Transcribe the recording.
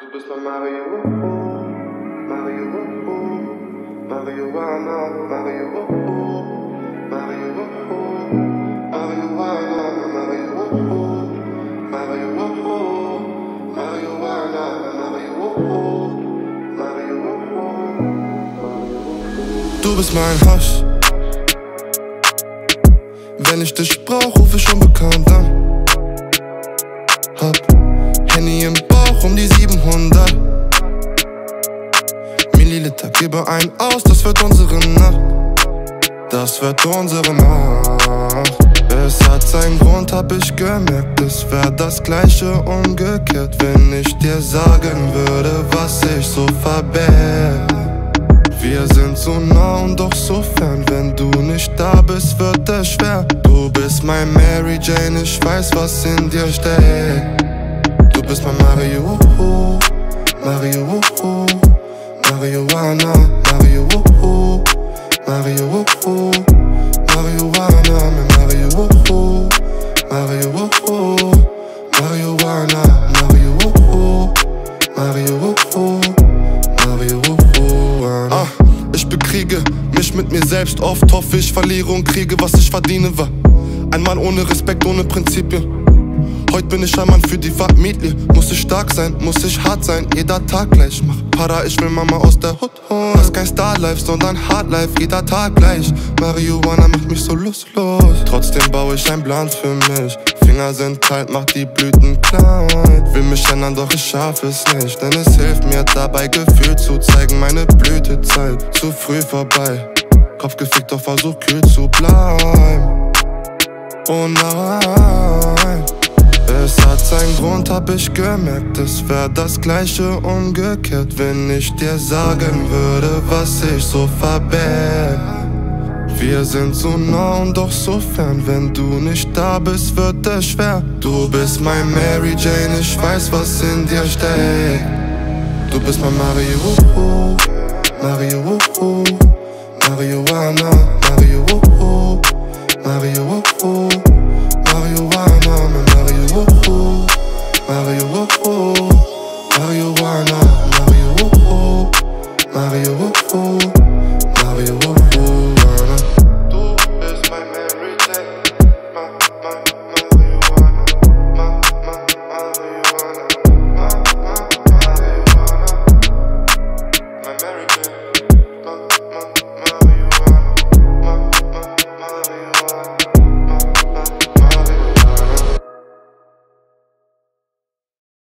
Du bist mein Mario, Mario, Marihuana, Mario, Mario, Marihuana, Mario, Mario, Marihuana, Mario, Du bist mein Hasch. Wenn ich dich brauch, ruf ich unbekannt an. Hab Henny im Bauch um die 700 Milliliter, gebe ein aus, das wird unsere Nacht. Das wird unsere Nacht. Es hat seinen Grund, hab ich gemerkt, es wär das gleiche umgekehrt, wenn ich dir sagen würde, was ich so verberg. Wir sind so nah und doch so fern, wenn du nicht da bist, wird es schwer. Du bist mein Mary Jane, ich weiß, was in dir steckt. Du bist mein Mario, Mario, Marihuana, Mario, Mario, Marihuana, Mario, Mario, Marihuana, Mario, Mario, Marihuana. Ich bekriege mich mit mir selbst oft, hoffe ich verliere und kriege, was ich verdiene, war ein Mann ohne Respekt, ohne Prinzipien. Heute bin ich ein Mann für die Familie. Muss ich stark sein, muss ich hart sein, jeder Tag gleich. Mach Para, ich will Mama aus der Hood holen. Das ist kein Star-Life, sondern Hard-Life, jeder Tag gleich. Marihuana macht mich so lustlos. Trotzdem baue ich ein Plan für mich. Finger sind kalt, mach die Blüten klein. Will mich ändern, doch ich schaff es nicht. Denn es hilft mir dabei, Gefühl zu zeigen. Meine Blütezeit, zu früh vorbei. Kopf gefickt, doch versuch kühl zu bleiben. Oh nein. Es hat seinen Grund, hab ich gemerkt, es wär das gleiche umgekehrt, wenn ich dir sagen würde, was ich so verberg. Wir sind so nah und doch so fern, wenn du nicht da bist, wird es schwer. Du bist mein Mary Jane, ich weiß, was in dir steckt. Du bist mein Mario, Mario, Marihuana, Mario, Mario, Marihuana, Mario, Mario,